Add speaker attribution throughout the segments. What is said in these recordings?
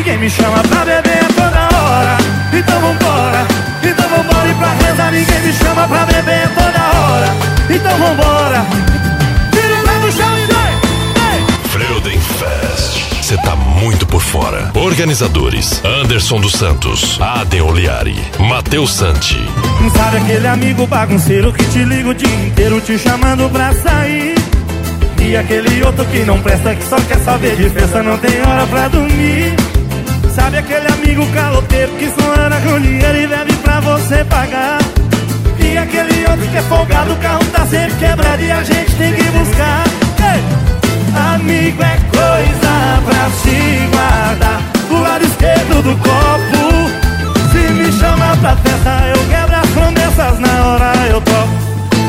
Speaker 1: ninguém me chama pra beber toda hora. Então vambora, e pra rezar ninguém me chama pra beber toda hora. Então vambora, tira o pé do chão e vem.
Speaker 2: Freudenfest, cê tá muito por fora. Organizadores: Anderson dos Santos, Aden Oliari, Matheus Santi.
Speaker 1: Sabe aquele amigo bagunceiro que te liga o dia inteiro te chamando pra sair? E aquele outro que não presta, que só quer saber de festa, não tem hora pra dormir. Sabe aquele amigo caloteiro que só anda com dinheiro e bebe pra você pagar? E aquele outro que é folgado, o carro tá sempre quebrado e a gente tem que buscar. Ei! Amigo é coisa pra se guardar do lado esquerdo do copo. Se me chama pra festa, eu quebro as promessas, na hora eu topo.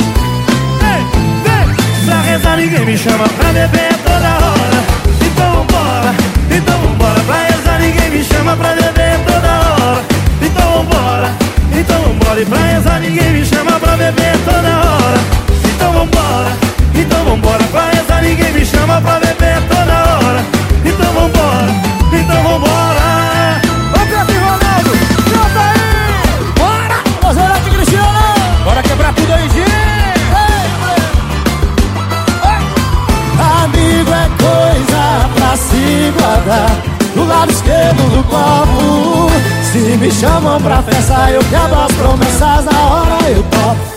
Speaker 1: Pra rezar ninguém me chama pra beber toda hora. Então vambora, pra rezar ninguém me chama pra beber toda hora. Então vambora, e pra rezar ninguém me chama pra beber toda hora. Então vambora, pra rezar ninguém me chama pra beber toda hora. Então vambora.
Speaker 3: Ô Pedro e Ronaldo, canta aí! Bora! Rosarate Cristiano! Bora quebrar tudo aí, gente!
Speaker 4: Amigo é coisa pra se guardar do lado esquerdo do copo. Se me chamam pra festa, eu quebro as promessas, na hora eu topo.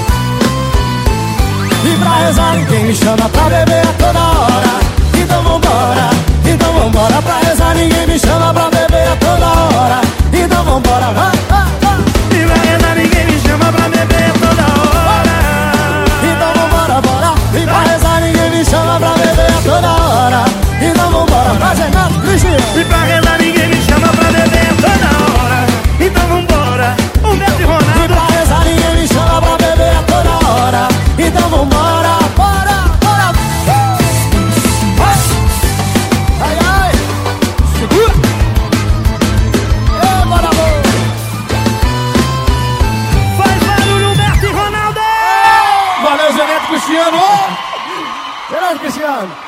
Speaker 4: E pra rezar ninguém me chama pra beber a toda hora. Então vambora, pra rezar ninguém me chama pra beber a toda hora. Então vambora, vai.
Speaker 1: E pra rezar ninguém me chama pra beber toda hora.
Speaker 4: Então vambora, bora. E pra rezar ninguém me chama pra beber a toda hora. Então vambora, pra Renato Cristiano.
Speaker 1: E pra rezar ninguém me chama pra beber toda hora. Então vambora, Humberto e
Speaker 4: E
Speaker 1: Ronaldo.
Speaker 4: pra rezar ninguém me chama pra beber a toda hora. Então vambora, bora. Ai, ai.
Speaker 3: Segura!
Speaker 4: Bora, amor.
Speaker 1: Faz barulho, Humberto e Ronaldo.
Speaker 3: Valeu, Renato Cristiano!
Speaker 4: Renato Cristiano.